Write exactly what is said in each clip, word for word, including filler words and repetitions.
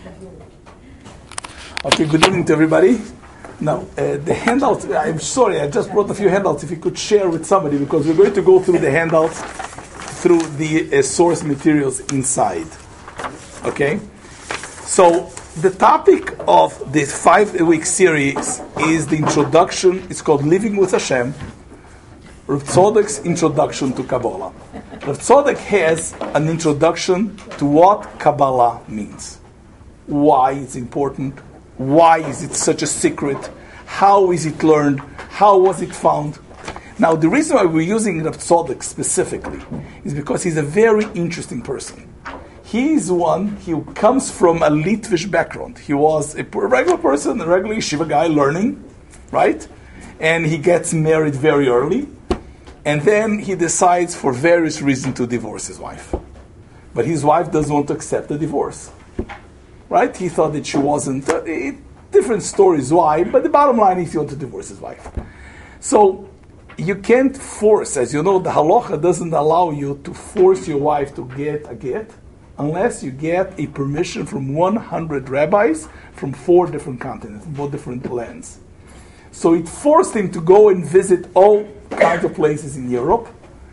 Okay, good evening to everybody. Now, uh, the handouts, I'm sorry, I just brought a few handouts. If you could share with somebody, because we're going to go through the handouts through the uh, source materials inside. Okay? So, the topic of this five-week series is the introduction. It's called Living with Hashem, Rav Tzadok's introduction to Kabbalah. Rav Tzadok has an introduction to what Kabbalah means. Why it's important. Why is it such a secret? How is it learned? How was it found? Now, the reason why we're using Rav Tzadok specifically is because he's a very interesting person. He is one, he comes from a Litvish background. He was a regular person, a regular yeshiva guy learning, right? And he gets married very early. And then he decides for various reasons to divorce his wife. But his wife doesn't want to accept the divorce. Right? He thought that she wasn't. Uh, it, different stories why, but the bottom line is he wanted to divorce his wife. So you can't force, as you know, the halacha doesn't allow you to force your wife to get a get unless you get a permission from one hundred rabbis from four different continents, four different lands. So it forced him to go and visit all kinds of places in Europe.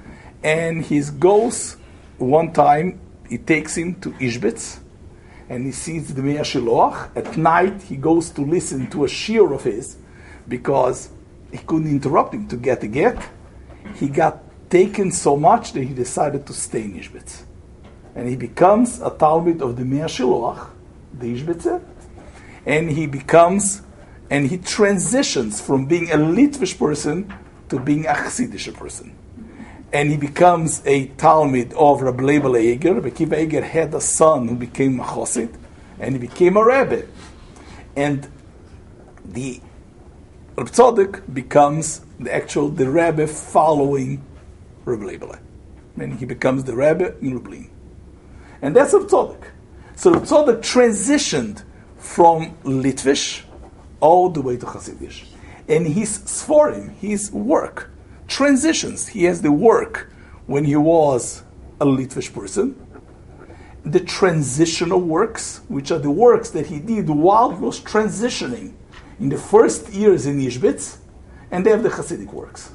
And he goes, one time, he takes him to Ishbitz, and he sees the Mea Shiloach. At night, he goes to listen to a shiur of his, because he couldn't interrupt him to get a get. He got taken so much that he decided to stay in Ishbitz. And he becomes a Talmid of the Mea Shiloach, the Ishbitzer, and he becomes, and he transitions from being a Litvish person to being a Chassidish person. And he becomes a Talmid of Rabbi Leibel Eger. Rabbi Kiva Eger had a son who became a Chassid, and he became a Rebbe. And the Rav Tzadok becomes the actual, the Rebbe following Rabbi Leibel. And he becomes the Rebbe in Lublin. And that's Rav Tzadok. So Rav Tzadok transitioned from Litvish all the way to Chassidish. And his Sforim, his work, transitions. He has the work when he was a Litvish person, the transitional works, which are the works that he did while he was transitioning in the first years in Ishbitz, and they have the Hasidic works.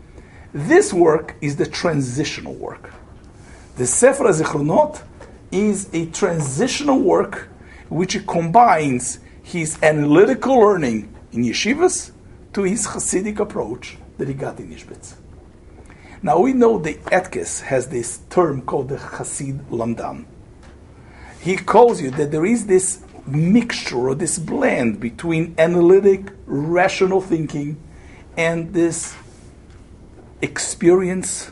This work is the transitional work. The Sefer HaZichronot is a transitional work which combines his analytical learning in yeshivas to his Hasidic approach that he got in Ishbitz. Now we know the Etkes has this term called the Hasid Lamdan. He calls you that there is this mixture or this blend between analytic, rational thinking and this experience,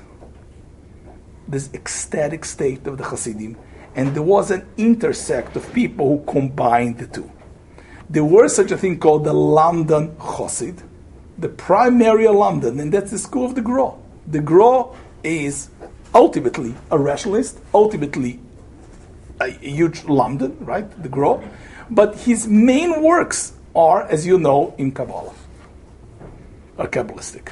this ecstatic state of the Hasidim. And there was an intersect of people who combined the two. There was such a thing called the Lamdan Chosid, the primary Lamdan, and that's the school of the Gro. The Gro is ultimately a rationalist, ultimately a huge Lamdan, right? The Gro. But his main works are, as you know, in Kabbalah, are Kabbalistic.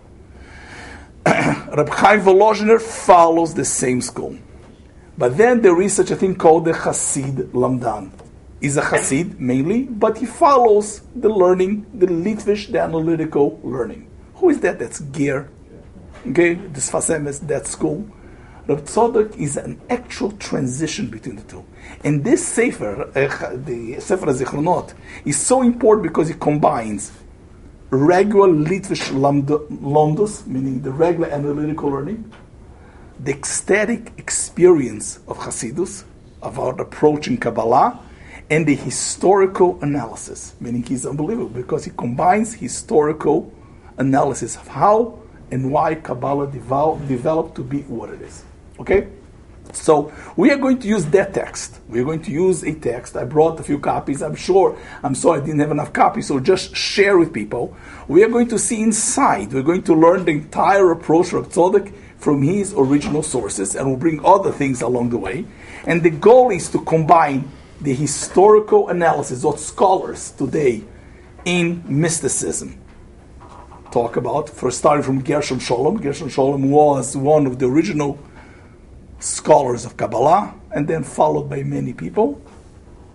Reb Chaim Volozhiner follows the same school. But then there is such a thing called the Hasid Lamdan. He's a Hasid mainly, but he follows the learning, the Litvish, the analytical learning. Who is that? That's Ger. Okay, this Fasemes, that school. Rav Tzadok is an actual transition between the two. And this Sefer, uh, the Sefer HaZichronot, is so important because it combines regular Litvish Londus, meaning the regular analytical learning, the ecstatic experience of Hasidus, of our approach in Kabbalah, and the historical analysis, meaning he's unbelievable because he combines historical analysis of how and why Kabbalah develop, developed to be what it is. Okay? So we are going to use that text. We are going to use a text. I brought a few copies. I'm sure, I'm sorry I didn't have enough copies, so just share with people. We are going to see inside. We're going to learn the entire approach of Tzadok from his original sources, and we'll bring other things along the way. And the goal is to combine the historical analysis of scholars today in mysticism. Talk about, first starting from Gershon Sholem. Gershon Sholem was one of the original scholars of Kabbalah, and then followed by many people.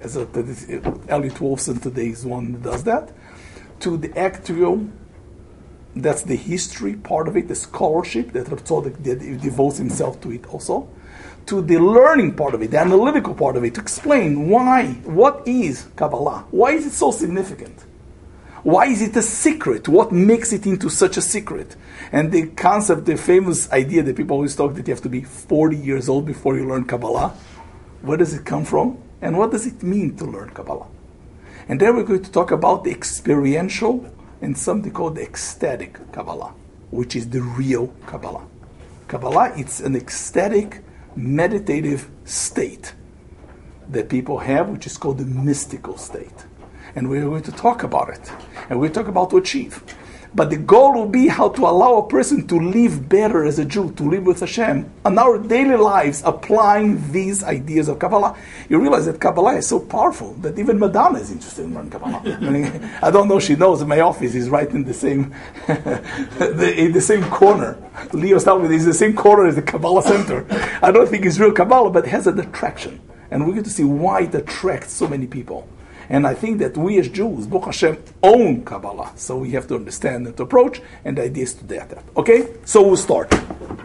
as a, Elliot Wolfson today is one that does that, to the actual, that's the history part of it, the scholarship that Reb Tzadok devotes himself to it also, to the learning part of it, the analytical part of it, to explain why, what is Kabbalah? Why is it so significant? Why is it a secret? What makes it into such a secret? And the concept, the famous idea that people always talk that you have to be forty years old before you learn Kabbalah. Where does it come from? And what does it mean to learn Kabbalah? And then we're going to talk about the experiential and something called the ecstatic Kabbalah, which is the real Kabbalah. Kabbalah, it's an ecstatic, meditative state that people have, which is called the mystical state. And we're going to talk about it. And we'll talk about to achieve. But the goal will be how to allow a person to live better as a Jew, to live with Hashem, on our daily lives, applying these ideas of Kabbalah. You realize that Kabbalah is so powerful that even Madonna is interested in learning Kabbalah. I mean, I don't know, she knows my office is right in the same the, in the same corner. Leo's telling me it's the same corner as the Kabbalah Center. I don't think it's real Kabbalah, but it has an attraction. And we're going to see why it attracts so many people. And I think that we as Jews, Baruch Hashem, own Kabbalah. So we have to understand and to approach, and the idea is to do that. Okay? So we'll start.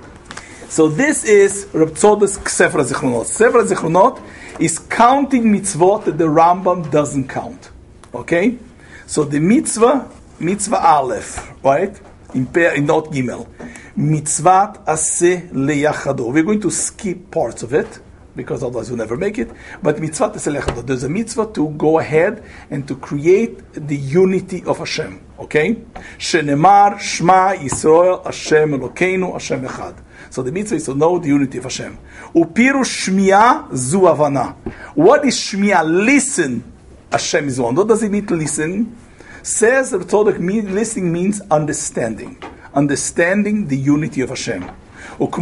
So this is Reb Tzadok's Sefer HaZichronot. Sefer HaZichronot is counting mitzvot that the Rambam doesn't count. Okay? So the mitzvah, mitzvah Aleph, right? In, in note Gimel. Mitzvat aseh leyachado. We're going to skip parts of it, because otherwise we'll never make it. But mitzvah teselechado. There's a mitzvah to go ahead and to create the unity of Hashem. Okay? Shenemar Shema Yisrael Hashem Elokeinu Hashem Echad. So the mitzvah is to know the unity of Hashem. Upiru Shmiya Zu Havana. What is Shmiya? Listen. Hashem is one. What does it mean to listen? Says the Tzadok, listening means understanding. Understanding the unity of Hashem. It's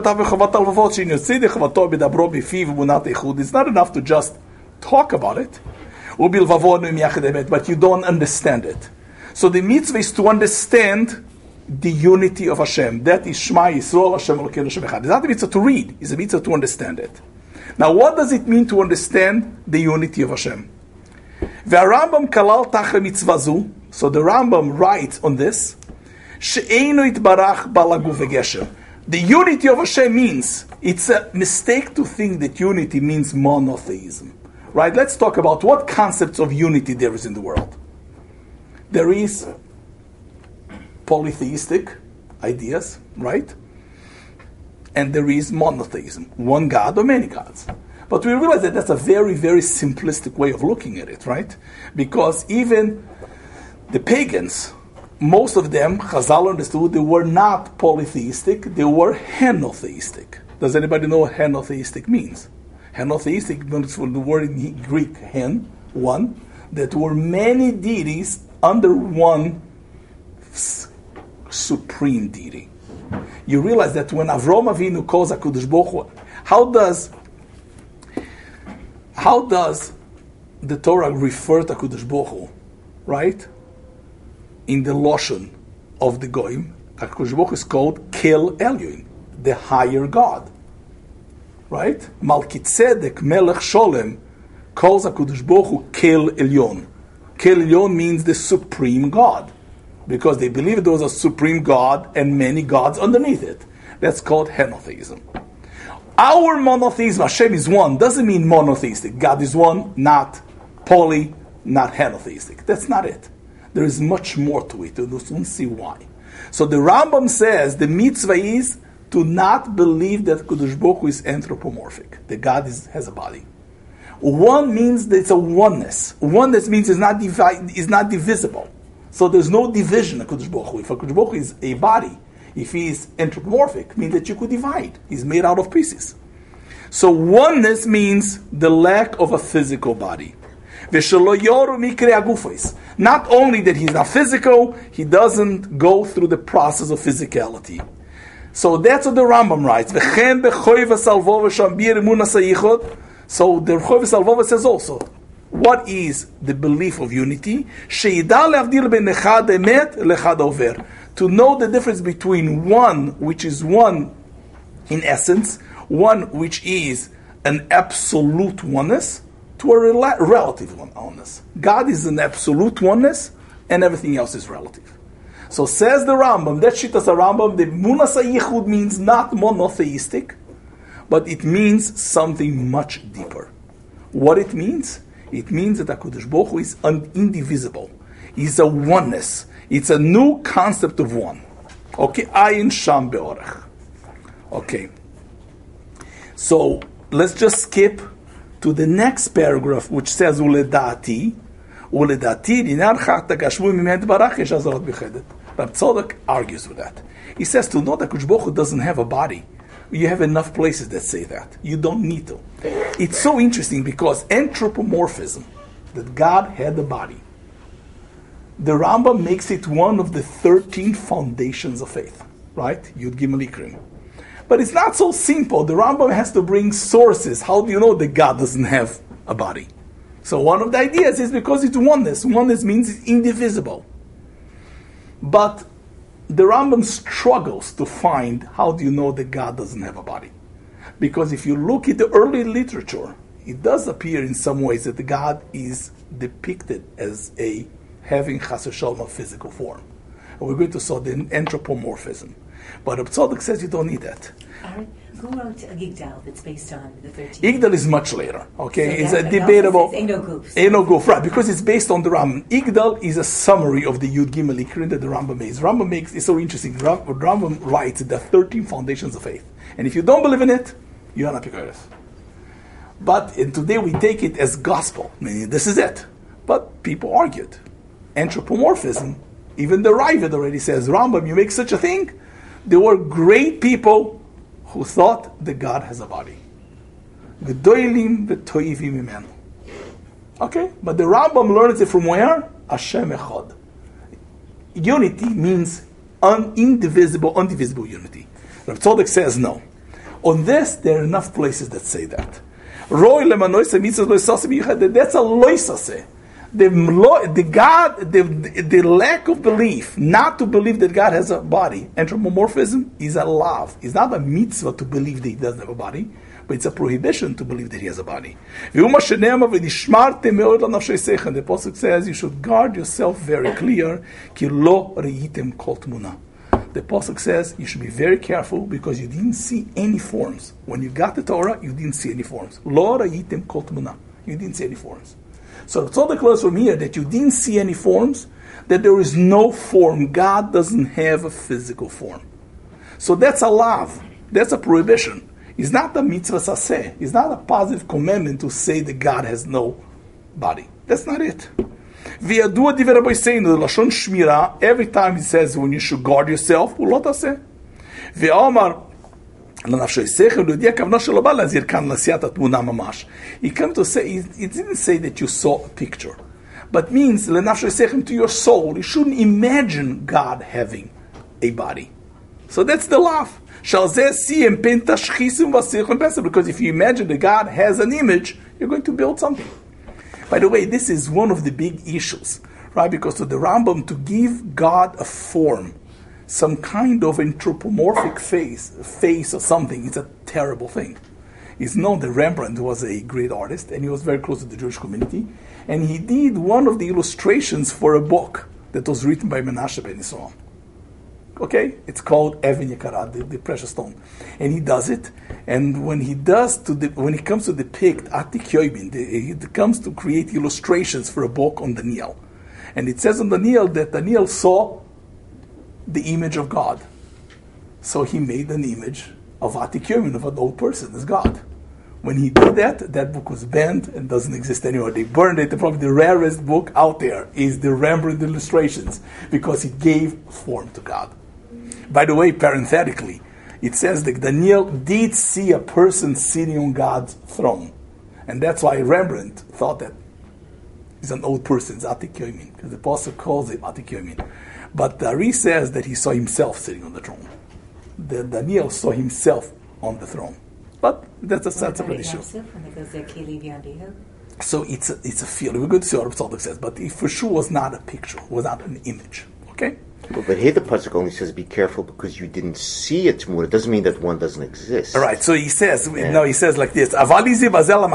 not enough to just talk about it, but you don't understand it. So the mitzvah is to understand the unity of Hashem. That is Shema Yisrael Hashem Elokeinu Hashem Echad. It's not a mitzvah to read, it's a mitzvah to understand it. Now what does it mean to understand the unity of Hashem? והרמב"ם כלל תחת מצווה זו, so the Rambam writes on this, שאינו יתברך בעל הגוף וגשר. The unity of Hashem means, it's a mistake to think that unity means monotheism. Right? Let's talk about what concepts of unity there is in the world. There is polytheistic ideas, right? And there is monotheism, one God or many gods. But we realize that that's a very, very simplistic way of looking at it, right? Because even the pagans, most of them, Chazal understood, they were not polytheistic, they were henotheistic. Does anybody know what henotheistic means? Henotheistic means from the word in Greek, hen, one, that were many deities under one supreme deity. You realize that when Avram Avinu calls HaKadosh Baruch Hu, how does how does the Torah refer to HaKadosh Baruch Hu, right? In the Lashon of the Goyim, HaKadosh Baruch Hu is called Kel Elyon, the higher God. Right? Malkitzedek Melech Sholem calls HaKadosh Baruch Hu Kel Elyon. Kel Elyon means the supreme God, because they believe there was a supreme God and many gods underneath it. That's called henotheism. Our monotheism, Hashem is one, doesn't mean monotheistic. God is one, not poly, not henotheistic. That's not it. There is much more to it. You'll soon see why. So the Rambam says the mitzvah is to not believe that Kadosh Baruch Hu is anthropomorphic. That God is, has a body. One means that it's a oneness. Oneness means it's not, divi- it's not divisible. So there's no division of Kadosh Baruch Hu. If Kadosh Baruch Hu is a body, if he is anthropomorphic, means that you could divide. He's made out of pieces. So oneness means the lack of a physical body. Not only that he's not physical, he doesn't go through the process of physicality. So that's what the Rambam writes. So the Rechoy V'Salvova says also, what is the belief of unity? To know the difference between one which is one in essence, one which is an absolute oneness, to a rela- relative one- oneness. God is an absolute oneness, and everything else is relative. So says the Rambam, that Shittas Rambam, the Munas HaYichud means not monotheistic, but it means something much deeper. What it means? It means that HaKadosh Baruch Hu is un- indivisible. He's a oneness. It's a new concept of one. Okay, Ayin Sham Be'orech. Okay. So let's just skip to the next paragraph, which says Uledati. Uledati dinar chata gashvu mimed barach yesh azarot b'chedet. Rab Tzadok argues with that. He says to know that HaKadosh Baruch Hu doesn't have a body. You have enough places that say that. You don't need to. It's so interesting because anthropomorphism, that God had a body, the Rambam makes it one of the thirteen foundations of faith, right? Yud Gimel Ikrim. But it's not so simple. The Rambam has to bring sources. How do you know that God doesn't have a body? So one of the ideas is because it's oneness. Oneness means it's indivisible. But the Rambam struggles to find how do you know that God doesn't have a body. Because if you look at the early literature, it does appear in some ways that God is depicted as a having chas v'shalom a physical form. And we're going to saw the anthropomorphism. But Reb Tzadok says you don't need that. Right. Who wrote Yigdal that's based on the thirteen? Yigdal is much later, okay? So it's that, a debatable... Ain't no goof. Ain't no goof, right, because it's based on the Rambam. Yigdal is a summary of the Yud Gimel Ikrin that the Rambam makes. Rambam makes, it's so interesting, Ram- Rambam writes the thirteen foundations of faith. And if you don't believe in it, you're not Apikoros. But and today we take it as gospel, meaning this is it. But people argued. Anthropomorphism, even the Ravid already says, Rambam, you make such a thing? There were great people who thought that God has a body. Gedolim v'toivim imenu. Okay? But the Rambam learns it from where? Hashem Echad. Unity means un- indivisible, undivisible unity. Rav Tzadok says no. On this, there are enough places that say that. Roy lemanoisa mitzvah loisaseh b'yichad. That's a loisaseh. The, the God, the, the lack of belief, not to believe that God has a body, anthropomorphism is a lav. It's not a mitzvah to believe that He doesn't have a body, but it's a prohibition to believe that He has a body. The Apostle says you should guard yourself very clear. The Apostle says you should be very careful because you didn't see any forms. When you got the Torah, you didn't see any forms. Lo rayitem kol tmuna. You didn't see any forms. So it's all the close from here that you didn't see any forms, that there is no form. God doesn't have a physical form. So that's a lav. That's a prohibition. It's not a mitzvah saseh. It's not a positive commandment to say that God has no body. That's not it. V'yadua divrei Rabbi Seinu, lashon shmira, every time he says when you should guard yourself, הוא לא תעשה. ואומר, he comes to say, he didn't say that you saw a picture, but means to your soul, you shouldn't imagine God having a body. So that's the laugh. Because if you imagine that God has an image, you're going to build something. By the way, this is one of the big issues, right? Because to the Rambam, to give God a form, some kind of anthropomorphic face, face or something, it's a terrible thing. It's known that Rembrandt was a great artist, and he was very close to the Jewish community, and he did one of the illustrations for a book that was written by Menashe ben Yisrael. Okay? It's called Even Yekara, the, the precious stone. And he does it, and when he does, to the, when he comes to depict Atik Yoibin, he comes to create illustrations for a book on Daniel. And it says on Daniel that Daniel saw the image of God. So he made an image of Atik Yomin, of an old person as God. When he did that, that book was banned and doesn't exist anymore. They burned it. Probably the rarest book out there is the Rembrandt illustrations because he gave form to God. By the way, parenthetically, it says that Daniel did see a person sitting on God's throne. And that's why Rembrandt thought that he's an old person, it's Atik Yomin, because the apostle calls him Atik Yomin. But Ari says that he saw himself sitting on the throne. The Daniel saw himself on the throne. But that's a separate issue. So it's a, it's a feeling. We're going to see what Tzadok says, but it for sure was not a picture, was not an image. Okay? But, but here the pasuk only says, "Be careful because you didn't see it more." It doesn't mean that one doesn't exist. All right. So he says, Yeah. no, he says like this. That's why he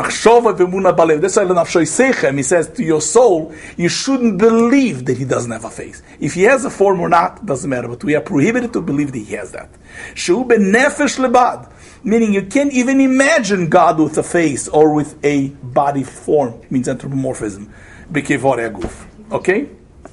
says to your soul, you shouldn't believe that he doesn't have a face. If he has a form or not, doesn't matter. But we are prohibited to believe that he has that. Shu benefesh lebad, meaning you can't even imagine God with a face or with a body form. It means anthropomorphism. Okay.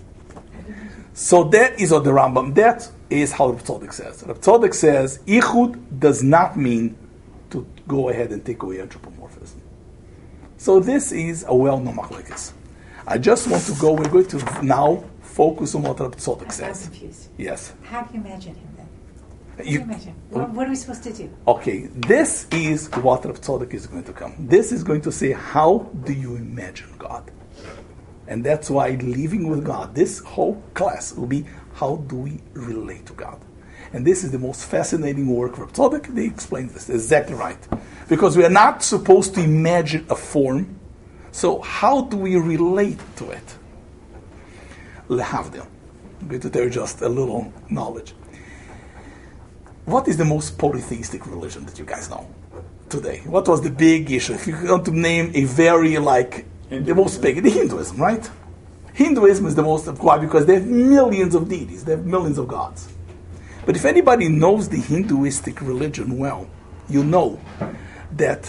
So that is what the Rambam, that is how Reb Tzadok says. Reb Tzadok says, Ichud does not mean to go ahead and take away anthropomorphism. So this is a well-known machlekes. I just want to go, we're going to now focus on what Reb Tzadok I'm says. confused. Yes. How can you imagine him then? How can You- you imagine? What, what are we supposed to do? Okay, this is what Reb Tzadok is going to come. This is going to say, how do you imagine God? And that's why living with God, this whole class will be, how do we relate to God? And this is the most fascinating work of Reb Tzadok. They explain this exactly right. Because we are not supposed to imagine a form. So how do we relate to it? Lehavdil. I'm going to tell you just a little knowledge. What is the most polytheistic religion that you guys know today? What was the big issue? If you want to name a very like the most big, the Hinduism, right? Hinduism is the most, why? Because they have millions of deities, they have millions of gods. But if anybody knows the Hinduistic religion well, you know that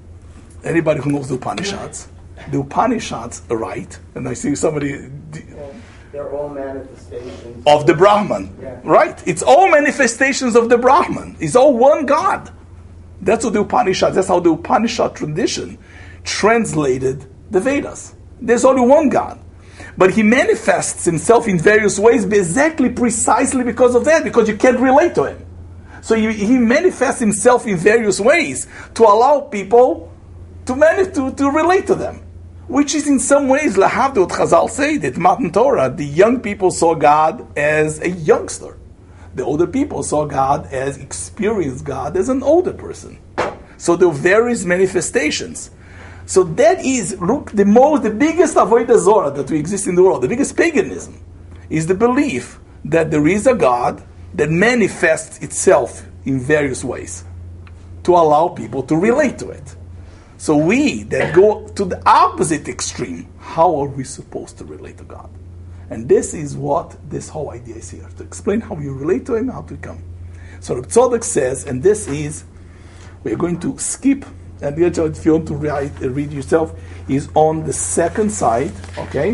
anybody who knows the Upanishads, the Upanishads are right, and I see somebody They're all manifestations of the Brahman, Yeah. right? It's all manifestations of the Brahman. It's all one God. That's what the Upanishads, that's how the Upanishad tradition translated the Vedas. There's only one God. But he manifests himself in various ways exactly, precisely because of that, because you can't relate to him. So he, he manifests himself in various ways to allow people to, manif- to, to relate to them. Which is in some ways, lahavdil, what Chazal say, that Matan Torah, the young people saw God as a youngster. The older people saw God as, experienced God as an older person. So there were various manifestations. So that is, look, the most, the biggest avodah zorah that we exist in the world, the biggest paganism, is the belief that there is a God that manifests itself in various ways to allow people to relate to it. So we that go to the opposite extreme, how are we supposed to relate to God? And this is what this whole idea is here, to explain how you relate to Him, how to come. So Reb Tzadok says, and this is, we're going to skip, and if you want to write, read yourself, is on the second side, okay?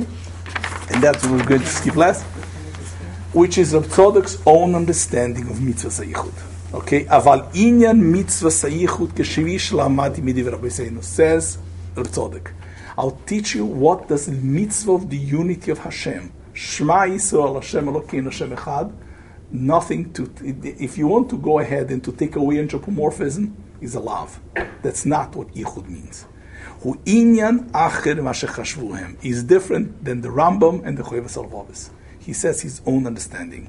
And that's what we're going to skip last, which is Reb Tzadok's own understanding of mitzvah sayichud. Okay, aval inyan mitzvah sayichud keshvish lamati midiv Rabbi Seinu, says Reb Tzadok. I'll teach you what does the mitzvah of the unity of Hashem. Shema Yisrael Hashem Elokeinu Hashem Echad. Nothing to. If you want to go ahead and to take away anthropomorphism, is a lav. That's not what yichud means. Hu inyan acher mashechashvuhem is different than the Rambam and the Choyves Halvavis. He says his own understanding.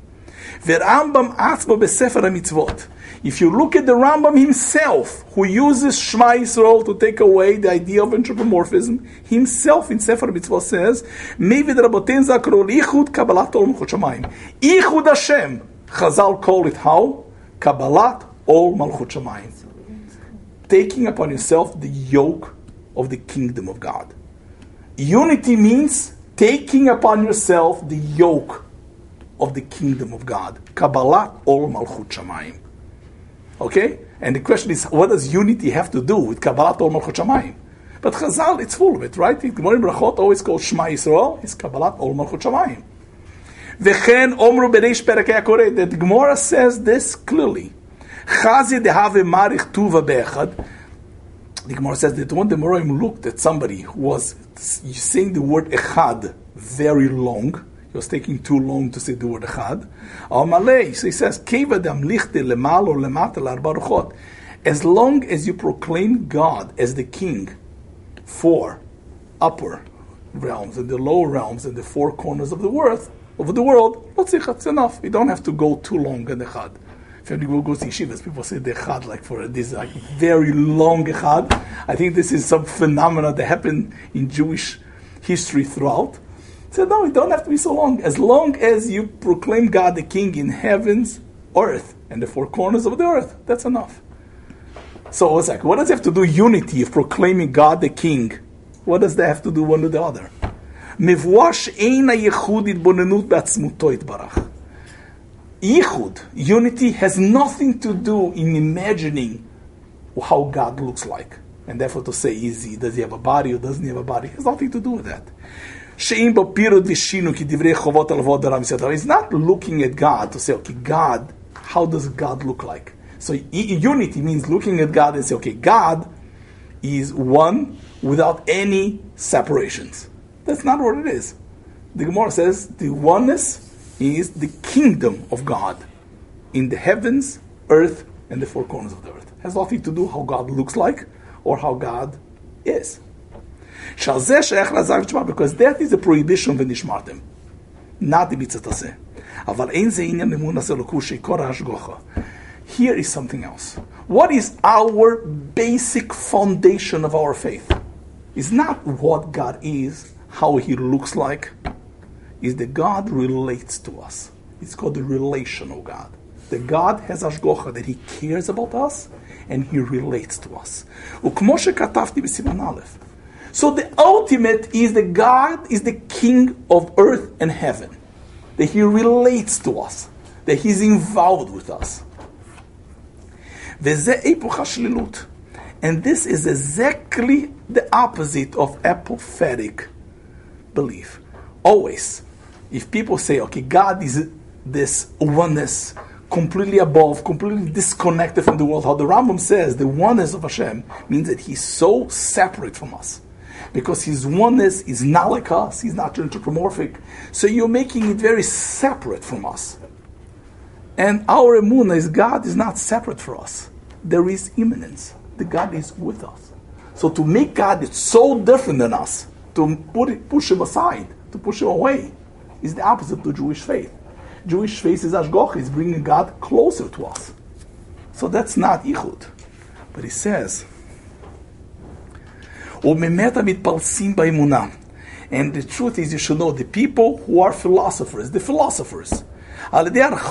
Rambam atzmo besefer mitzvot. If you look at the Rambam himself, who uses Shema Yisrael to take away the idea of anthropomorphism, himself in Sefer Mitzvot says, Mevid Raboten Zakro Ichud Kabbalat Ol Malchut Shamayim. Ichud Hashem. Chazal call it how? Kabbalat Ol Malchut Shamayim. Taking upon yourself the yoke of the kingdom of God. Unity means taking upon yourself the yoke of the kingdom of God. Kabbalat Ol Malchut Shamayim. Okay? And the question is, what does unity have to do with Kabbalat Ol Malchut Shamayim? But Chazal, it's full of it, right? The Gemara Brachot always called Shema Yisrael, is Kabbalat Ol Malchut Shamayim. V'chen Omru Bereish Perakei HaKoreh, that the Gemara says this clearly. Chazi dehave marich tuva be'echad. The Gemara says that when the Moraim looked at somebody who was saying the word echad very long, he was taking too long to say the word echad. Amalei, so he says, Keva dam lichte lemal or lemata l'arba ruchot. As long as you proclaim God as the king for upper realms and the lower realms and the four corners of the world, of the world, it's enough. You don't have to go too long in echad. If anybody goes to yeshivas, people say the echad like for this like very long echad. I think this is some phenomena that happened in Jewish history throughout. said, no, it don't have to be so long. As long as you proclaim God the King in heavens, earth, and the four corners of the earth, that's enough. So it's like, what does it have to do unity of proclaiming God the King? What does that have to do one with the other? Yichud, unity, has nothing to do in imagining how God looks like. And therefore to say, is he, does he have a body or doesn't he have a body? It has nothing to do with that. It's not looking at God to say, okay, God, how does God look like? So unity means looking at God and say, okay, God is one without any separations. That's not what it is. The Gemara says the oneness is the kingdom of God in the heavens, earth, and the four corners of the earth. It has nothing to do how God looks like or how God is. Because that is a prohibition of Nishmartem, not the mitzvah. Here is something else. What is our basic foundation of our faith? It's not what God is, how he looks like. Is that God relates to us. It's called the relational God. That God has ashgocha, that he cares about us and he relates to us. So the ultimate is that God is the King of earth and heaven. That he relates to us. That he's involved with us. And this is exactly the opposite of apophatic belief. Always, if people say, okay, God is this oneness, completely above, completely disconnected from the world, how the Rambam says, the oneness of Hashem means that he's so separate from us. Because his oneness is not like us, he's not anthropomorphic. So you're making it very separate from us. And our emunah is God is not separate from us. There is immanence. The God is with us. So to make God so different than us, to put it, push him aside, to push him away, is the opposite to Jewish faith. Jewish faith is ashgocha, is bringing God closer to us. So that's not yichud. But he says, and the truth is, you should know, the people who are philosophers, the philosophers, by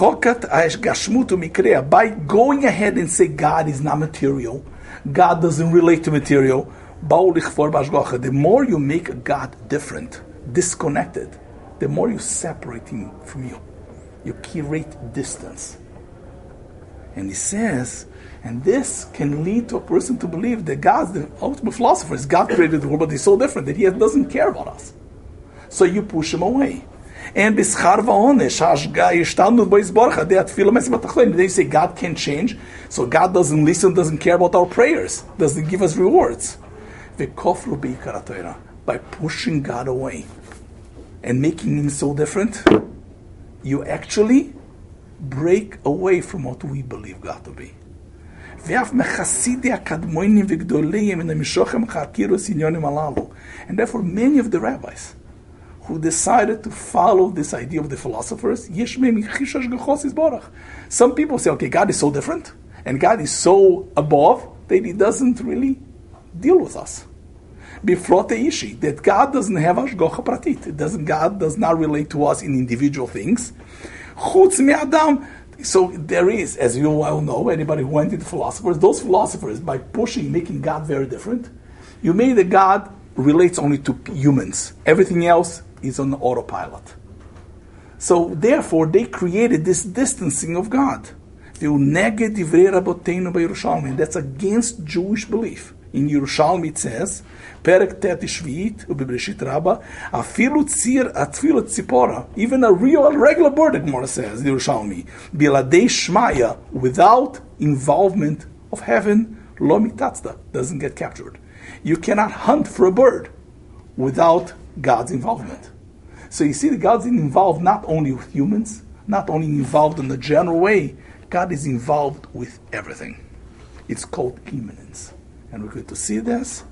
going ahead and say God is not material, God doesn't relate to material, the more you make God different, disconnected, the more you separate him from you. You create distance. And he says, and this can lead to a person to believe that God's the ultimate philosopher. God created the world, but he's so different that he doesn't care about us. So you push him away. And they say God can't change, so God doesn't listen, doesn't care about our prayers, doesn't give us rewards. By pushing God away and making him so different, you actually break away from what we believe God to be. And therefore many of the rabbis who decided to follow this idea of the philosophers, some people say, okay, God is so different and God is so above that he doesn't really deal with us. That God doesn't have ashgocha pratit. It doesn't, God does not relate to us in individual things. So there is, as you well know, anybody who went into philosophers, those philosophers, by pushing, making God very different, you made that God relates only to humans. Everything else is on autopilot. So therefore, they created this distancing of God. And that's against Jewish belief. In Yerushalmi it says, Perek Tet Shviit, Ubebreshit Rabba, Afilu Tzir, Atfilu Tzipora, even a real, regular bird, the Gemara says, Yerushalmi, Biladei Shmaya, without involvement of heaven, Lo Mitatzda, doesn't get captured. You cannot hunt for a bird without God's involvement. So you see that God's involved not only with humans, not only involved in the general way, God is involved with everything. It's called immanence. And we're going to see this.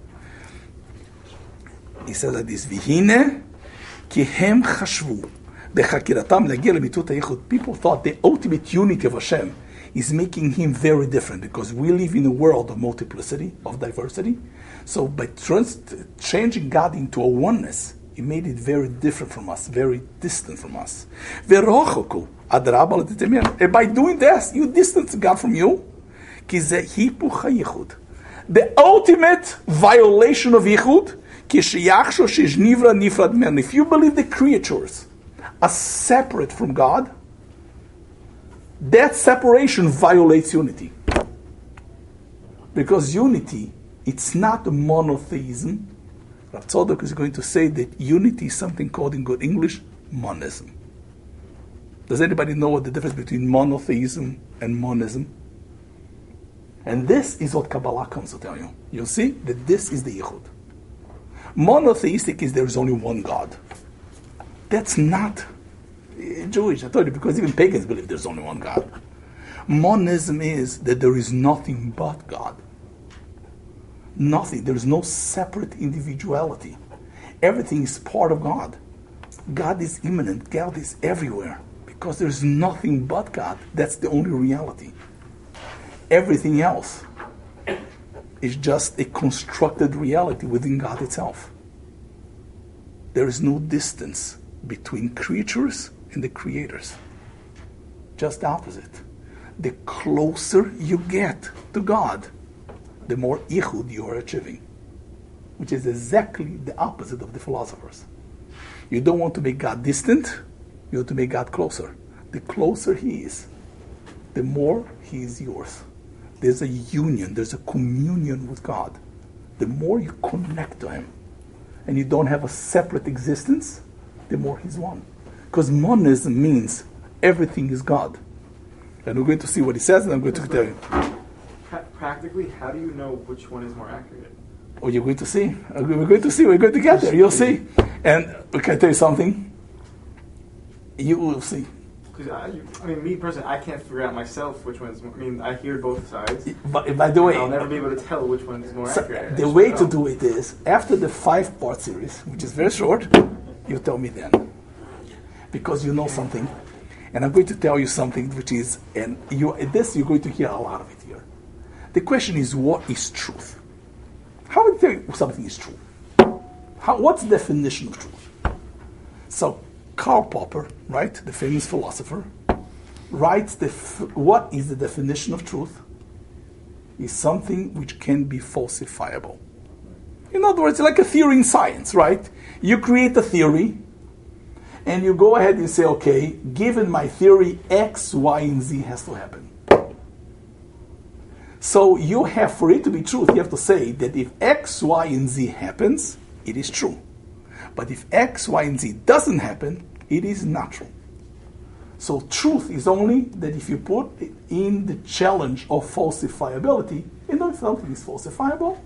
He says like this, Vihine kihem chashvu bechakiratam lagia lemitut hayichud. People thought the ultimate unity of Hashem is making him very different because we live in a world of multiplicity, of diversity. So by trans- changing God into a oneness, He made it very different from us, very distant from us. Verochoku, adrabal tetemenu. And by doing this, you distance God from you. Ki ze hipuch hayichud. The ultimate violation of yichud, ki sheyachsho shesh nivra nifrad men. If you believe the creatures are separate from God, that separation violates unity. Because unity, it's not monotheism. Rav Tzadok is going to say that unity is something called in good English, monism. Does anybody know what the difference between monotheism and monism? And this is what Kabbalah comes to tell you. You'll see that this is the Yichud. Monotheistic is there is only one God. That's not Jewish, I told you, because even pagans believe there's only one God. Monism is that there is nothing but God. Nothing. There is no separate individuality. Everything is part of God. God is immanent. God is everywhere. Because there is nothing but God. That's the only reality. Everything else is just a constructed reality within God itself. There is no distance between creatures and the creators. Just the opposite. The closer you get to God, the more ichud you are achieving, which is exactly the opposite of the philosophers. You don't want to make God distant, you want to make God closer. The closer He is, the more He is yours. There's a union, there's a communion with God. The more you connect to Him, and you don't have a separate existence, the more He's one. Because monism means everything is God. And we're going to see what he says, and I'm going to tell you. Practically, how do you know which one is more accurate? Oh, you're going to see. We're going to see. We're going to get there. You'll see. And can I tell you something? You will see. Because I, I mean, me personally, I can't figure out myself which one is more. I mean, I hear both sides. But by the way, I'll never be able to tell which one is more so accurate. The way to do it is after the five-part series, which is very short. You tell me then, because you know something. And I'm going to tell you something which is, and you, this you're going to hear a lot of it here. The question is, what is truth? How would you tell you something is true? How, what's the definition of truth? So, Karl Popper, right, the famous philosopher, writes the f- what is the definition of truth? Is something which can be falsifiable. In other words, like a theory in science, right? You create a theory, and you go ahead and say, okay, given my theory, X, Y, and Z has to happen. So you have, for it to be true, you have to say that if X, Y, and Z happens, it is true. But if X, Y, and Z doesn't happen, it is not true. So truth is only that if you put it in the challenge of falsifiability, and if something is falsifiable,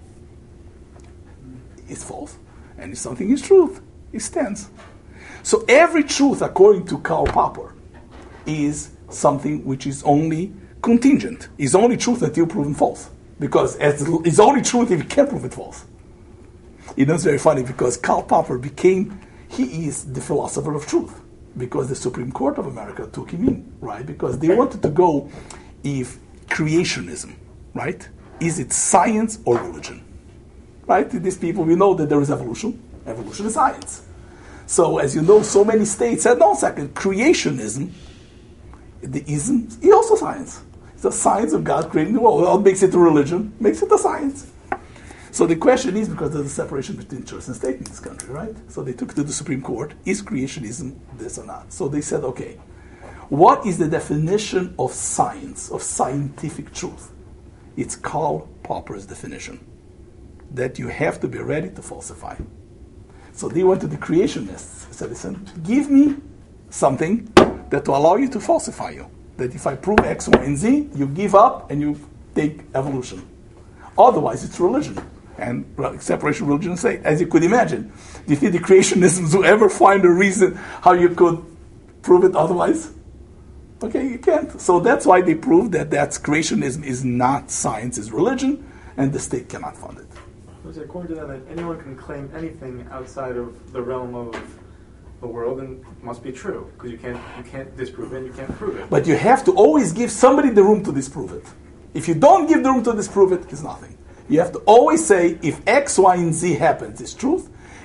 it's false. And if something is truth, it stands. So every truth, according to Karl Popper, is something which is only contingent. It's only truth until proven false. Because it's only truth if you can't prove it false. You know, it's very funny because Karl Popper became, he is the philosopher of truth. Because the Supreme Court of America took him in, right? Because they wanted to go if creationism, right? Is it science or religion? Right? These people, we know that there is evolution. Evolution is science. So, as you know, so many states said, no, second, creationism, the ism, is also science. It's the science of God creating the world. Well, it makes it a religion, makes it a science. So the question is, because there's a separation between church and state in this country, right? So they took it to the Supreme Court, is creationism this or not? So they said, okay, what is the definition of science, of scientific truth? It's Karl Popper's definition, that you have to be ready to falsify. So they went to the creationists and said, listen, give me something that will allow you to falsify you. That if I prove X, Y, and Z, you give up and you take evolution. Otherwise, it's religion. And separation of religion and state. As you could imagine, do you think the creationists will ever find a reason how you could prove it otherwise? Okay, you can't. So that's why they proved that that's creationism is not science, is religion, and the state cannot fund it. According to that, anyone can claim anything outside of the realm of the world, and it must be true because you can't you can't disprove it, and you can't prove it. But you have to always give somebody the room to disprove it. If you don't give the room to disprove it, it's nothing. You have to always say if X, Y, and Z happens, it's truth,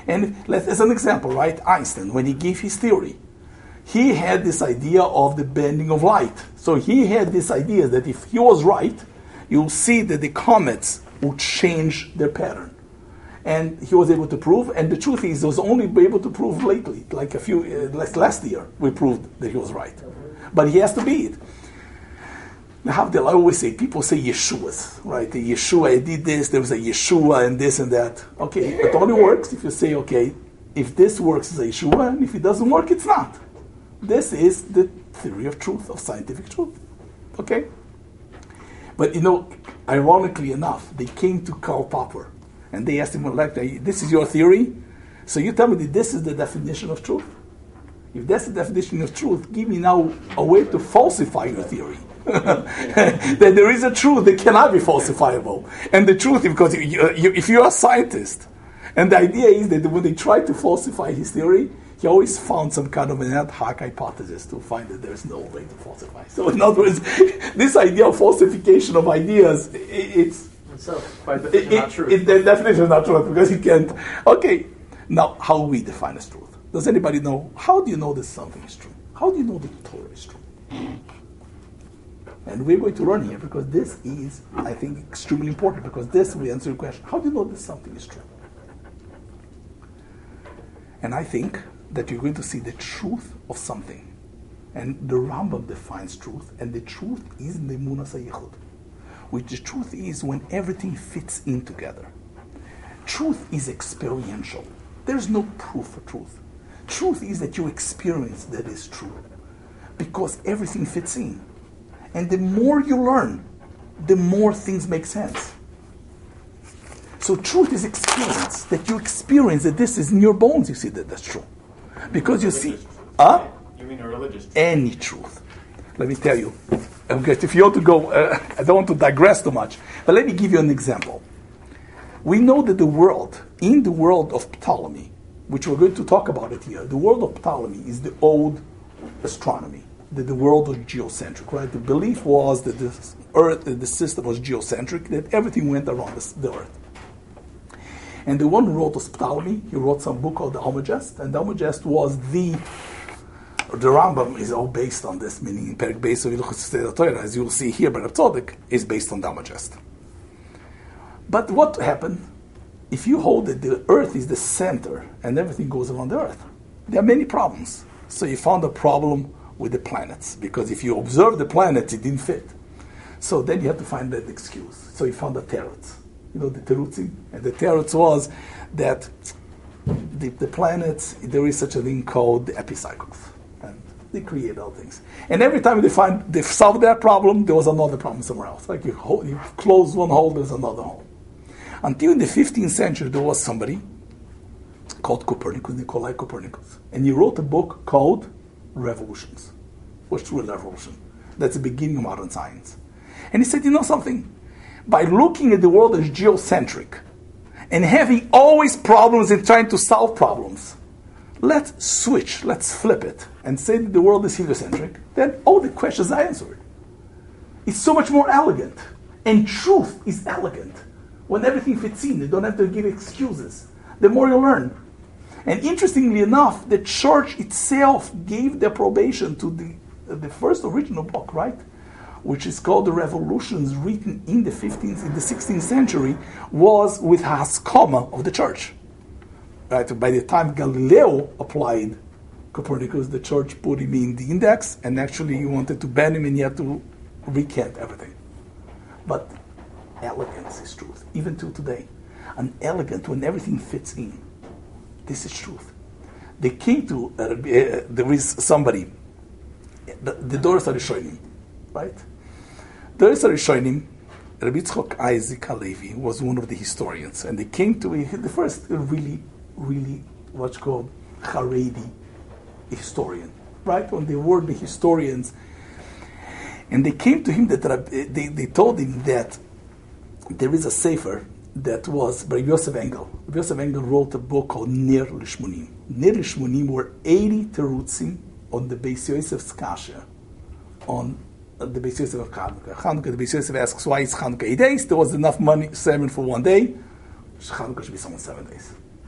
And let, as an example, right, Einstein, when he gave his theory, he had this idea of the bending of light. So he had this idea that if he was right, you'll see that the comets would change their pattern. And he was able to prove, and the truth is, he was only able to prove lately, like a few, uh, last, last year, we proved that he was right. But he has to be it. Now, I always say, people say Yeshua's, right? The Yeshua, I did this, there was a Yeshua and this and that. Okay, it only works if you say, okay, if this works, it's a Yeshua, and if it doesn't work, it's not. This is the theory of truth, of scientific truth. Okay? But, you know, ironically enough, they came to Karl Popper, and they asked him, like, this is your theory? So you tell me that this is the definition of truth? If that's the definition of truth, give me now a way to falsify your theory. That there is a truth that cannot be falsifiable. And the truth, because you, you, if you're a scientist, and the idea is that when they tried to falsify his theory, he always found some kind of an ad hoc hypothesis to find that there's no way to falsify. So in other words, this idea of falsification of ideas, it, it's... So, by definition, it, not true. It, the definition is not true, because you can't... Okay, now, how we define as truth? Does anybody know? How do you know that something is true? How do you know that Torah is true? And we're going to learn here, because this is, I think, extremely important, because this will answer your question. How do you know that something is true? And I think that you're going to see the truth of something. And the Rambam defines truth, and the truth is in the Emunas HaYichud, which the truth is when everything fits in together. Truth is experiential. There's no proof for truth. Truth is that you experience that is true, because everything fits in. And the more you learn, the more things make sense. So truth is experience, that you experience that this is in your bones, you see that that's true. Because you see, huh? You mean a religious truth? Any truth. Let me tell you. Okay, if you want to go, uh, I don't want to digress too much, but let me give you an example. We know that the world, in the world of Ptolemy, which we're going to talk about it here, the world of Ptolemy is the old astronomy, that the world was geocentric, right? The belief was that the Earth, that the system was geocentric, that everything went around the, the Earth. And the one who wrote was Ptolemy. He wrote some book called the Almagest, and the Almagest was the, the Rambam is all based on this, meaning Perek Beis of Hilchos Torah, as you'll see here by Reb Tzadok, is based on the Almagest. But what happened? If you hold that the Earth is the center and everything goes around the Earth, there are many problems. So you found a problem with the planets, because if you observe the planets, it didn't fit. So then you have to find that excuse. So you found the teretz. You know, the terutzim? And the teretz was that the, the planets, there is such a thing called the epicycles. And they create all things. And every time they find, they solve that problem, there was another problem somewhere else. Like you, hold, you close one hole, there's another hole. Until in the fifteenth century, there was somebody called Copernicus, Nikolai Copernicus. And he wrote a book called Revolutions. What's true revolution? That's the beginning of modern science. And he said, you know something? By looking at the world as geocentric and having always problems and trying to solve problems, let's switch, let's flip it and say that the world is heliocentric, then all the questions are answered. It's so much more elegant. And truth is elegant. When everything fits in, you don't have to give excuses. The more you learn. And interestingly enough, the church itself gave the approbation to the, uh, the first original book, right? Which is called The Revolutions, written in the fifteenth, in the sixteenth century, was with haskama of the church. Right? By the time Galileo applied Copernicus, the church put him in the index, and actually he wanted to ban him, and he had to recant everything. But elegance is truth, even to today. An elegant, when everything fits in. This is truth. They came to, uh, uh, there is somebody, the, the Doros HaRishonim, right? Doros HaRishonim, Rabbi Yitzchok Isaac Halevi was one of the historians, and they came to uh, the first really, really, what's called Haredi historian, right? When they were the historians, and they came to him that uh, they, they told him that there is a sefer that was by Yosef Engel. Yosef Engel wrote a book called Ner Lishmonim. Ner Lishmonim were eighty terutzim on the Beis Yosef's kasha, on the Beis Yosef of Chanukah. Chanukah, the Beis Yosef asks, why is Chanukah eight days? There was enough money, seven for one day. Chanukah should be someone seven days.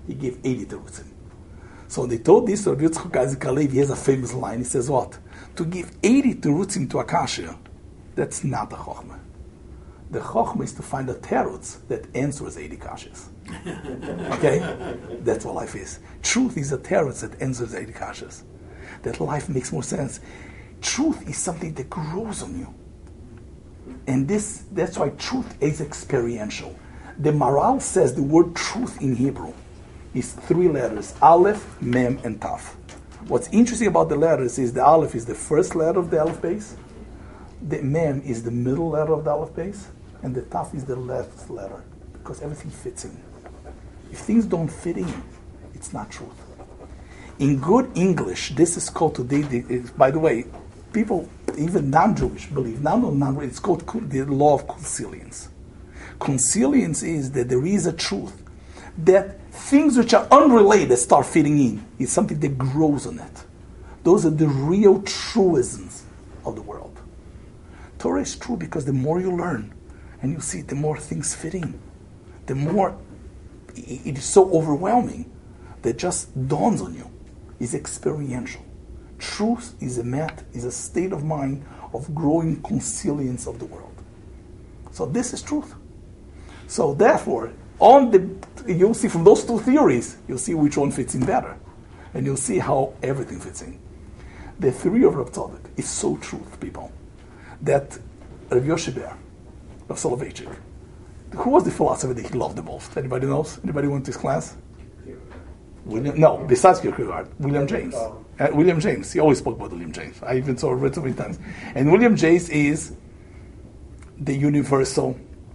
He gave eighty terutzim. So they told this to Rabbi Yitzchak Isaac Halevi. He has a famous line. He says what? To give eighty terutzim to a kasha, that's not a chokhmah. The chokhmah is to find a terutz that answers eighty kashas. Okay? That's what life is. Truth is a terutz that answers eighty kashas. That life makes more sense. Truth is something that grows on you. And this that's why truth is experiential. The Maral says the word truth in Hebrew is three letters, Aleph, Mem, and Taf. What's interesting about the letters is the Aleph is the first letter of the Aleph base, the Mem is the middle letter of the Aleph base, and the Taf is the last letter, because everything fits in. If things don't fit in, it's not truth. In good English, this is called today, the, by the way, people, even non-Jewish, believe, non non it's called the law of consilience. Consilience is that there is a truth, that things which are unrelated start fitting in. It's something that grows on it. Those are the real truisms of the world. Torah is true because the more you learn, and you see, the more things fit in. The more it is so overwhelming that just dawns on you. It's experiential. Truth is a mat, is a state of mind of growing consilience of the world. So this is truth. So therefore, on the you'll see from those two theories, you'll see which one fits in better. And you'll see how everything fits in. The theory of Rav Tzadok is so truth, people, that Rav Yoshe Ber, Rav Soloveitchik, who was the philosopher that he loved the most? Anybody knows? Anybody went to his class? William, no, besides Kierkegaard, William James. Uh, William James. He always spoke about William James. I even saw it so many times. And William James is the universal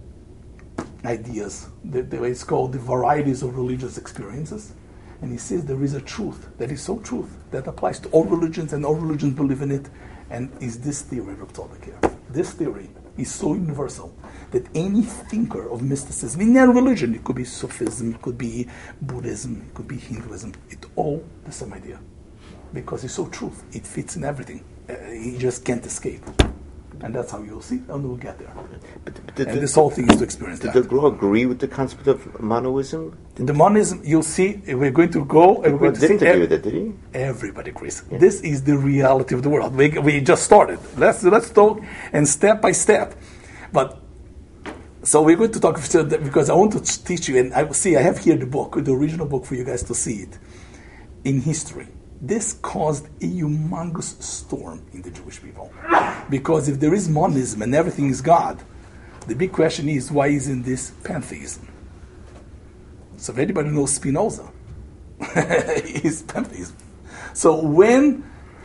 ideas. The, the, it's called the varieties of religious experiences. And he says there is a truth that is so truth that applies to all religions, and all religions believe in it. And is this theory of Tzadok here? This theory is so universal that any thinker of mysticism in their religion, it could be Sufism, it could be Buddhism, it could be Hinduism, it's all the same idea. Because it's so truth, it fits in everything. Uh, you just can't escape. And that's how you'll see, and we'll get there. But, but did, and this whole thing is to experience did that. Did the Gra agree with the concept of monoism? The monism, you'll see, we're going to go, and we're going to didn't see... agree with it, did he? Everybody agrees. Yeah. This is the reality of the world. We, we just started. Let's, let's talk, and step by step. But, so we're going to talk, because I want to teach you, and I see, I have here the book, the original book for you guys to see it, in history. This caused a humongous storm in the Jewish people. Because if there is monism and everything is God, the big question is, why isn't this pantheism? So if anybody knows Spinoza, is pantheism. So when,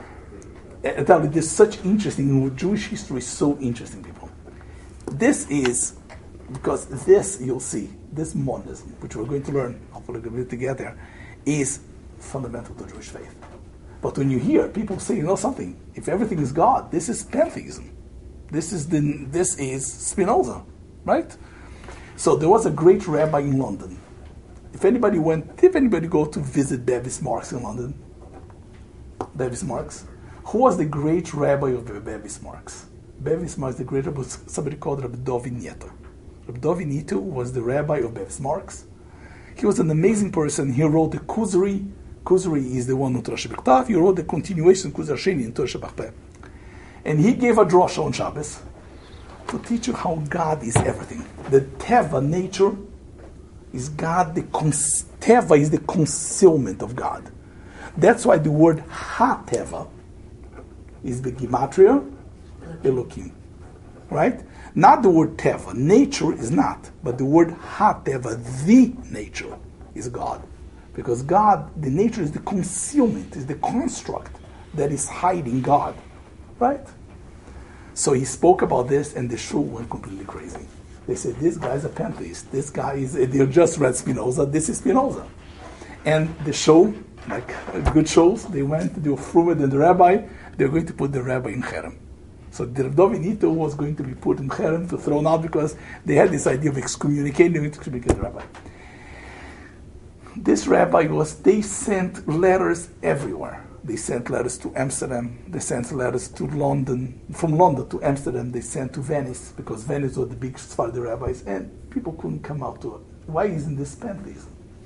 I tell you, this is such interesting, Jewish history is so interesting, people. This is, because this, you'll see, this monism, which we're going to learn, hopefully we're going to get there, is fundamental to Jewish faith. But when you hear people say, you know something, if everything is God, this is pantheism. This is the this is Spinoza, right? So there was a great rabbi in London. If anybody went, if anybody go to visit Bevis Marks in London, Bevis Marks, who was the great rabbi of Bevis Marks? Bevis Marks, the great rabbi, somebody called Rabbi Dovi Nieto. Rabbi Dovi Nieto was the rabbi of Bevis Marks. He was an amazing person. He wrote the Kuzari. Kuzari is the one who Torah Shebechtav. He wrote the continuation Kuzar Sheni in Torah Shebechtav. And he gave a drasha on Shabbos to teach you how God is everything. The Teva, nature, is God. The cons- Teva is the concealment of God. That's why the word Ha-Teva is the Gematria Elohim. Right? Not the word Teva. Nature is not. But the word Ha-Teva, the nature, is God. Because God, the nature is the concealment, is the construct that is hiding God. Right? So he spoke about this, and the shul went completely crazy. They said, this guy's a pantheist. This guy is, they just read Spinoza. This is Spinoza. And the show, like good shows, they went, they were frumed and the rabbi, they were going to put the rabbi in Cherem. So the Dovi Nieto was going to be put in Cherem, to thrown out, because they had this idea of excommunicating, excommunicate the rabbi. This rabbi was, they sent letters everywhere. They sent letters to Amsterdam, they sent letters to London, from London to Amsterdam, they sent to Venice, because Venice was the big Sephardi rabbis, and people couldn't come out to it. Why isn't this pantheism?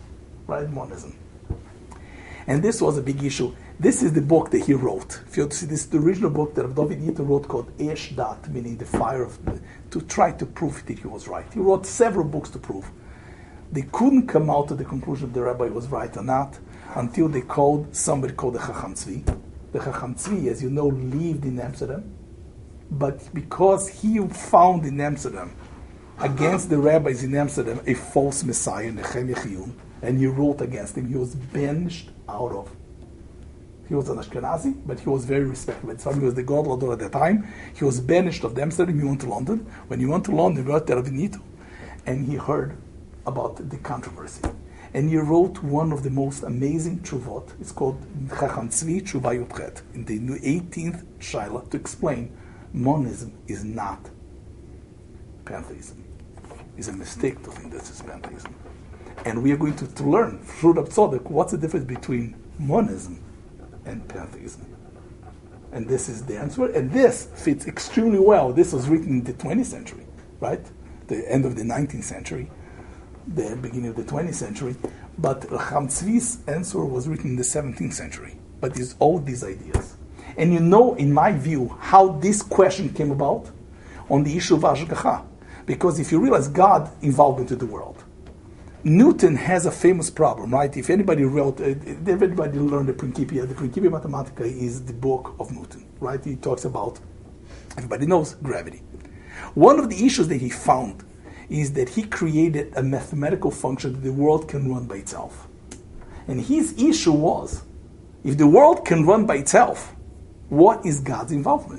right? Monism. And this was a big issue. This is the book that he wrote. If you want to see, this is the original book that Rav David Nito wrote called Esh Dat, meaning the fire of, the, to try to prove that he was right. He wrote several books to prove. They couldn't come out to the conclusion the rabbi was right or not until they called somebody called the Chacham Tzvi. The Chacham Tzvi, as you know, lived in Amsterdam, but because he found in Amsterdam, against the rabbis in Amsterdam, a false messiah, Nehemiah Chiyun, and he wrote against him, he was banished out of. He was an Ashkenazi, but he was very respected. His family was the Godlador at the time. He was banished of Amsterdam. He went to London. When he went to London, he went to Rav Nito, and he heard about the controversy. And he wrote one of the most amazing tshuvot. It's called Chacham Tzvi Tshuva Yudchet, in the eighteenth Shaila, to explain monism is not pantheism. It's a mistake to think this is pantheism. And we are going to, to learn through Rab Tzadok what's the difference between monism and pantheism. And this is the answer. And this fits extremely well. This was written in the twentieth century, right? The end of the nineteenth century, the beginning of the twentieth century. But Chacham Tzvi's answer was written in the seventeenth century. But it's all these ideas. And you know, in my view, how this question came about on the issue of Hashgacha. Because if you realize God involved into the world, Newton has a famous problem, right? If anybody wrote, uh, if anybody learned the Principia, the Principia Mathematica is the book of Newton, right? He talks about, everybody knows, gravity. One of the issues that he found is that he created a mathematical function that the world can run by itself. And his issue was, if the world can run by itself, what is God's involvement?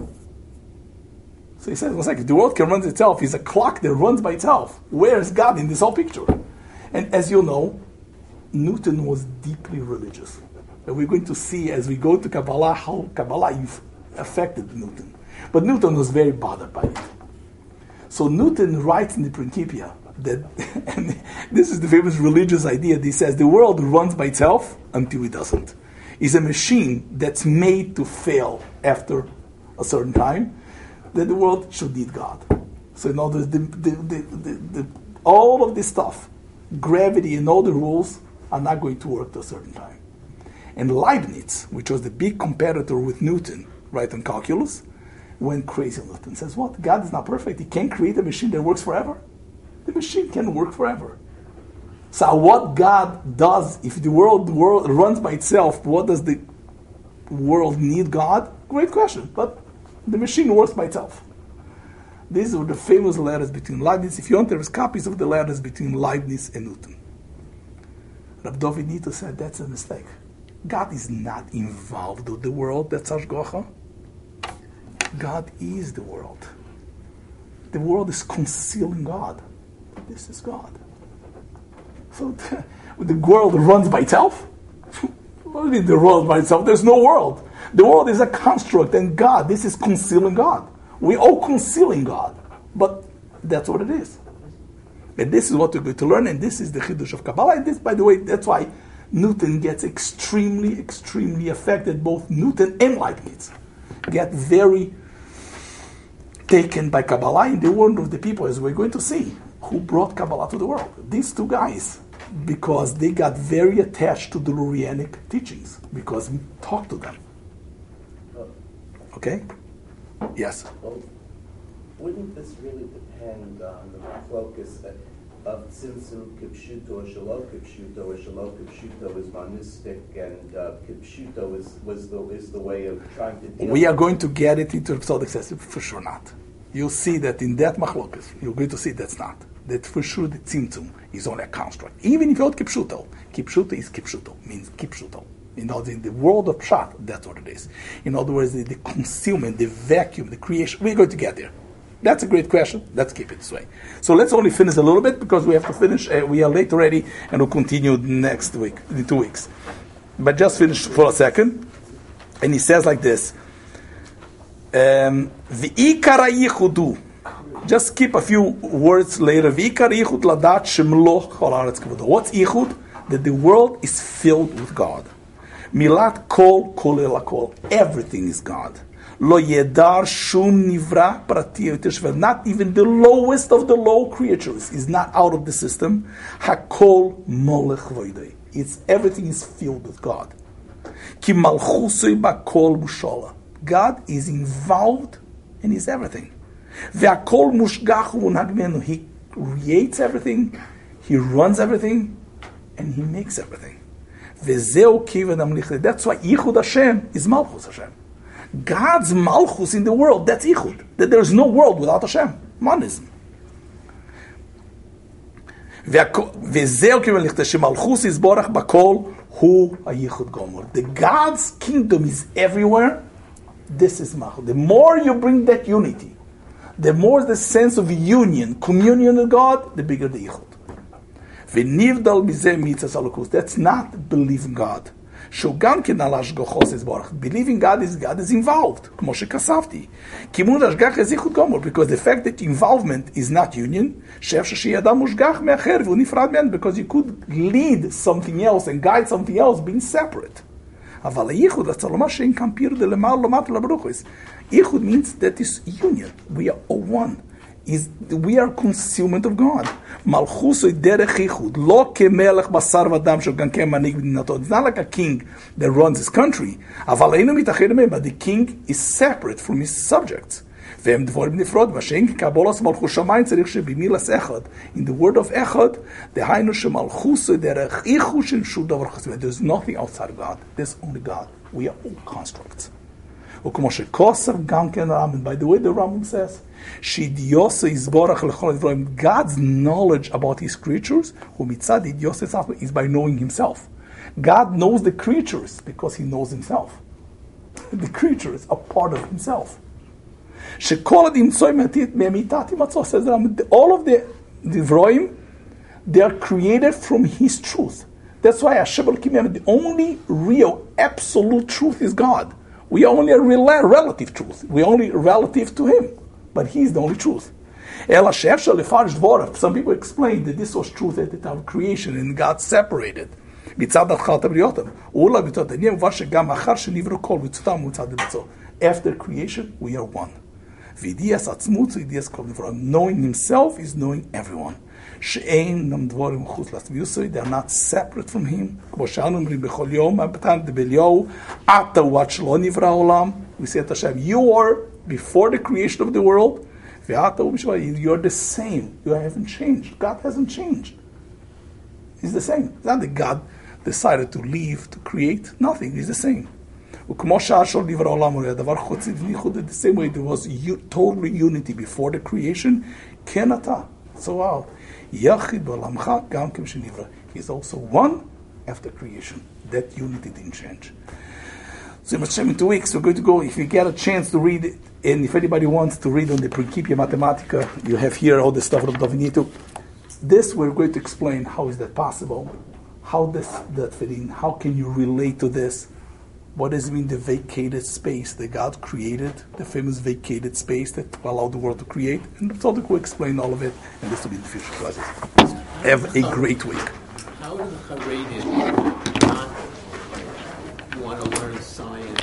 So he says, one second, if the world can run by itself, is a clock that runs by itself. Where is God in this whole picture? And as you know, Newton was deeply religious. And we're going to see as we go to Kabbalah how Kabbalah affected Newton. But Newton was very bothered by it. So Newton writes in the Principia that, and this is the famous religious idea, that he says the world runs by itself until it doesn't. It's a machine that's made to fail after a certain time, that the world should need God. So in other words, the, the, the, the, the, all of this stuff, gravity and all the rules, are not going to work to a certain time. And Leibniz, which was the big competitor with Newton, right, on calculus, went crazy on Newton. Says, what? God is not perfect. He can't create a machine that works forever. The machine can work forever. So what God does, if the world, the world runs by itself, what does the world need God? Great question. But the machine works by itself. These are the famous letters between Leibniz. If you want, there's copies of the letters between Leibniz and Newton. Rab David Nito said that's a mistake. God is not involved with the world. That's Hashgacha. God is the world. The world is concealing God. This is God. So the, the world runs by itself? What do you mean the world by itself? There's no world. The world is a construct, and God, this is concealing God. We're all concealing God. But that's what it is. And this is what we're going to learn, and this is the Chidush of Kabbalah. And this, by the way, that's why Newton gets extremely, extremely affected. Both Newton and Leibniz get very taken by Kabbalah, and they were one of the people, as we're going to see, who brought Kabbalah to the world. These two guys, because they got very attached to the Lurianic teachings, because we talked to them. Okay? Yes? Well, wouldn't this really depend on the focus of Tzimtzum Kipshuto or Shalom Kipshuto, or Shalom Kipshuto is monistic, and uh, Kipshuto is, was the, is the way of trying to deal We are going to get it into Tzadok excessive, for sure not. You'll see that in that machlokas, you're going to see that's not. That for sure the Tzimtzum is only a construct. Even if you hold Kipshuto, Kipshuto is Kipshuto, means Kipshuto. In other words, in the world of Pshat, that's what it is. In other words, the, the concealment, the vacuum, the creation, we're going to get there. That's a great question. Let's keep it this way. So let's only finish a little bit, because we have to finish. Uh, we are late already, and we'll continue next week, in two weeks. But just finish for a second. And he says like this. Um, V'ikara yichudu. Just keep a few words later. V'ikara yichud ladat shemlo chol haaretz kavodo. What's yichud? That the world is filled with God. Milat kol kolel hakol. Everything is God. Lo yedar shum nivra prati yoter. Not even the lowest of the low creatures is not out of the system. Hakol molech voidei. It's everything is filled with God. Ki malchusoi bakol mushala. God is involved in his everything. Ve'akol mushgach v'unhagmenu. He creates everything, he runs everything, and he makes everything. Ve'zeu kiven amlichli. That's why Yichud Hashem is Malchus Hashem. God's Malchus in the world, that's Yichud. That there's no world without Hashem. Monism. Ve'zeu kiven amlichli. Shemalchus is borach bakol hu hayichud gomor. The God's kingdom is everywhere. This is Malchus. The more you bring that unity, the more the sense of union, communion with God, the bigger the yichud. V'nivdal b'zeh mitzvahs halakus. That's not believing God. Shogam ken al hashgachos yisborach. Believing God is God is involved. Kmo shekasavti. Kimun hashgach is yichud gomor. Because the fact that involvement is not union, shef sheshi adam mushgach me'acher v'unifrad men. Because you could lead something else and guide something else being separate. Aval yichud atzaloma shein kampir de lemar lomat labruchos. Yichud means that is union. We are all one. Is we are concealment of God. Malchus derech yichud. Lo kemelech basar v'dam shogan kemanig b'dinato. It's not like a king that runs his country. Aval einu mitachid mei. But the king is separate from his subjects. V'hem dvorim nifrod. V'shein kabolas malchus shamayim tzarich shebimilas echad. In the word of echad, the hainu shemalchus derech yichud shen shul davar chassid. There's nothing outside of God. There's only God. We are all constructs. By the way, the Rambam says, God's knowledge about his creatures is by knowing himself. God knows the creatures because he knows himself. The creatures are part of himself. Says all of the Divroim, they are created from his truth. That's why Hashem the only real, absolute truth is God. We are only a rel- relative truth. We are only relative to him. But he is the only truth. Some people explain that this was truth at the time of creation and God separated. After creation, we are one. Knowing himself is knowing everyone. They are not separate from him. We say to Hashem, you are before the creation of the world. You are the same. You haven't changed. God hasn't changed. He's the same. It's not that God decided to leave, to create. Nothing. He's the same. The same way there was total unity before the creation. So wow. He's also one after creation. That unity didn't change. So in two weeks we're going to go, if you get a chance to read it, and if anybody wants to read on the Principia Mathematica, you have here all the stuff from Dovinito. This we're going to explain how is that possible, how does that fit in, how can you relate to this, what does it mean the vacated space that God created, the famous vacated space that allowed the world to create, and Tzadok will explain all of it, and this will be in the future classes. Have a great week. How do the Haredim not want to learn science